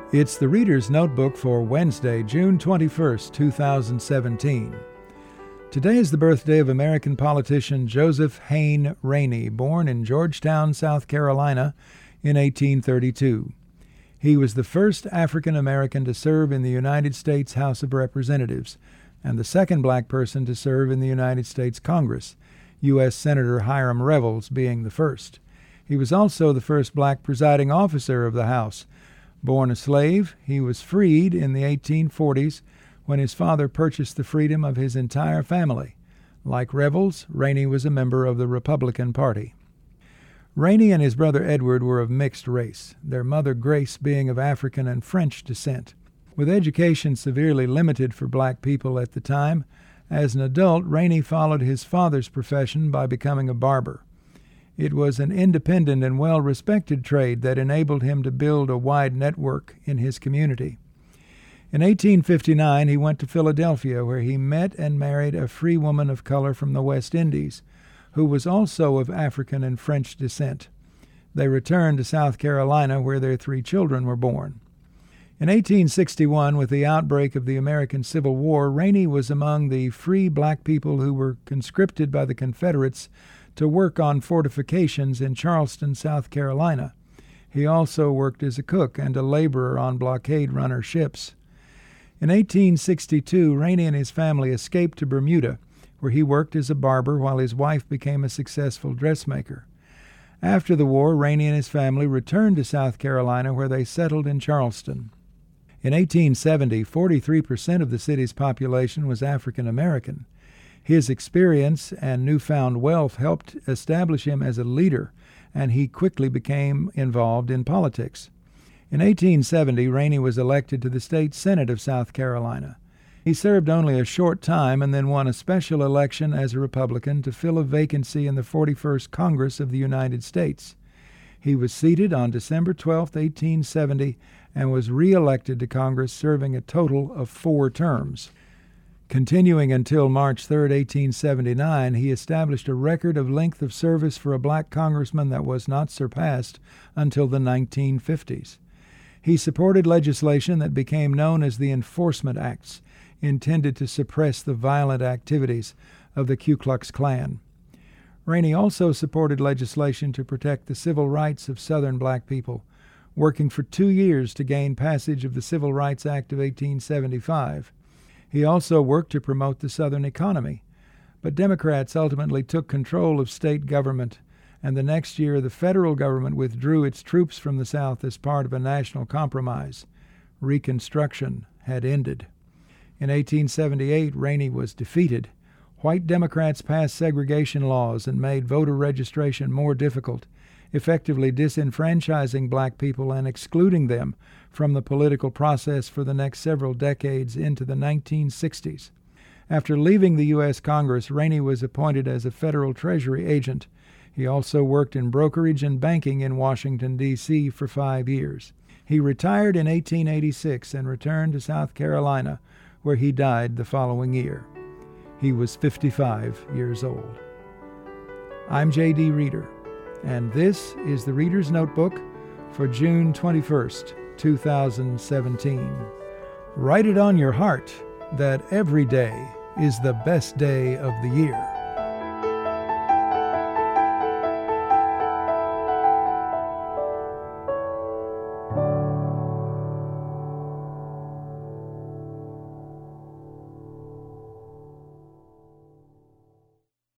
It's the Reader's Notebook for Wednesday, June 21st, 2017. Today is the birthday of American politician Joseph Hayne Rainey, born in Georgetown, South Carolina in 1832. He was the first African American to serve in the United States House of Representatives and the second black person to serve in the United States Congress, U.S. Senator Hiram Revels being the first. He was also the first black presiding officer of the House. Born a slave, he was freed in the 1840s when his father purchased the freedom of his entire family. Like Revels, Rainey was a member of the Republican Party. Rainey and his brother Edward were of mixed race, their mother Grace being of African and French descent. With education severely limited for black people at the time, as an adult, Rainey followed his father's profession by becoming a barber. It was an independent and well-respected trade that enabled him to build a wide network in his community. In 1859, he went to Philadelphia, where he met and married a free woman of color from the West Indies, who was also of African and French descent. They returned to South Carolina, where their 3 children were born. In 1861, with the outbreak of the American Civil War, Rainey was among the free black people who were conscripted by the Confederates to work on fortifications in Charleston, South Carolina. He also worked as a cook and a laborer on blockade runner ships. In 1862, Rainey and his family escaped to Bermuda, where he worked as a barber while his wife became a successful dressmaker. After the war, Rainey and his family returned to South Carolina, where they settled in Charleston. In 1870, 43% of the city's population was African American. His experience and newfound wealth helped establish him as a leader, and he quickly became involved in politics. In 1870, Rainey was elected to the state Senate of South Carolina. He served only a short time and then won a special election as a Republican to fill a vacancy in the 41st Congress of the United States. He was seated on December 12, 1870, and was re-elected to Congress, serving a total of 4 terms. Continuing until March 3, 1879, he established a record of length of service for a black congressman that was not surpassed until the 1950s. He supported legislation that became known as the Enforcement Acts, intended to suppress the violent activities of the Ku Klux Klan. Rainey also supported legislation to protect the civil rights of Southern black people, working for 2 years to gain passage of the Civil Rights Act of 1875. He also worked to promote the Southern economy, but Democrats ultimately took control of state government, and the next year the federal government withdrew its troops from the South as part of a national compromise. Reconstruction had ended. In 1878, Rainey was defeated. White Democrats passed segregation laws and made voter registration more difficult, effectively disenfranchising black people and excluding them from the political process for the next several decades into the 1960s. After leaving the U.S. Congress, Rainey was appointed as a federal Treasury agent. He also worked in brokerage and banking in Washington, D.C. for 5 years. He retired in 1886 and returned to South Carolina, where he died the following year. He was 55 years old. I'm J.D. Reader, and this is the Reader's Notebook for June 21st, 2017. Write it on your heart that every day is the best day of the year.